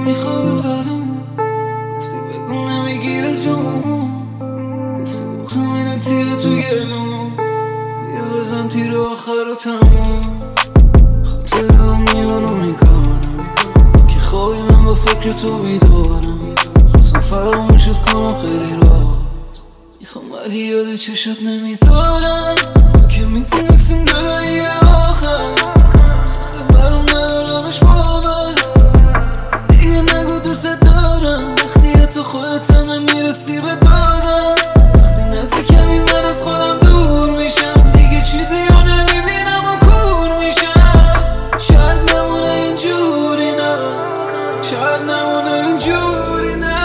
میخوابه برامون، گفتی بگو نمیگیره جامون، گفتی بغزم اینه تیره تو گلوم، بیا بزن تیر آخر و تموم. خاطره هم میانو میکنم که خوابی من با فکر تو بیدارم، خواستم فراموشت کنم خیلی راحت، میخوام ولی یاد چشات نمیذارم. ما که میتونستیم جدایی آخر، سخته برام ندارمش باور، دیگه نگو دوست دارم وقتی حتی خودت هم نمیرسی به دادم. وقتی نزدیکمی من از خودم دور میشم، دیگه چیزی رو نمیبینم و کور میشم. شاید نمونه اینجوری، نه شاید نمونه اینجوری، نه.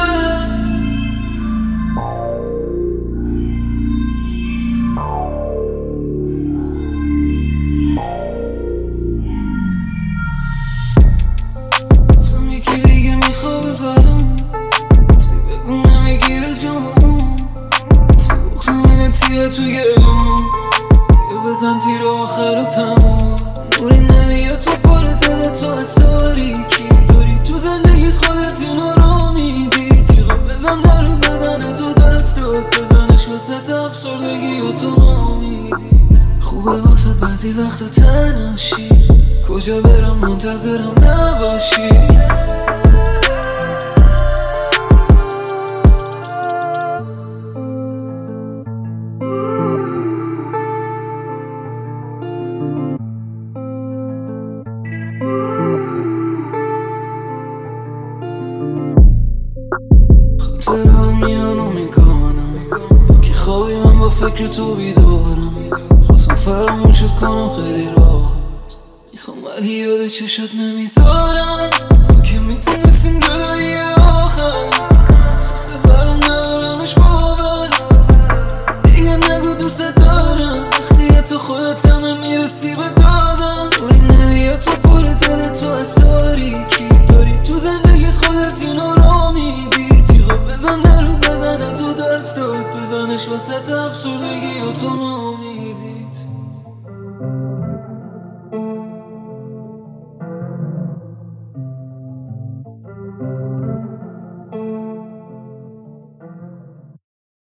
گفتم یکی دیگه میخوابه برامون، گفتی بگو نمیگیره جامون، گفتی بغزم اینه تیره تو گلوم، بیا بزن تیر آخر و تموم. نوری نمیاد تو پر دلت تو از تاریکی، داری تو زندگیت خودت اینو رو میدی. تیغا بزن در بدن تو دستات، بزنش وسط افسردگی و تو نامیدی. خوبه واسه بعضی وقتا تنهاشی، کجا برم منتظرم نباشی. خاطره هم میانو میکنم که خوابی من با فکر تو بیدارم، خواستم فراموشت کنم خیلی راحت، میخوام ولی یاد چشات نمیذارم. ما که میتونستیم جدایی آخر، سخته برام ندارمش باور، دیگه نگو دوست دارم وقتی حتی خودت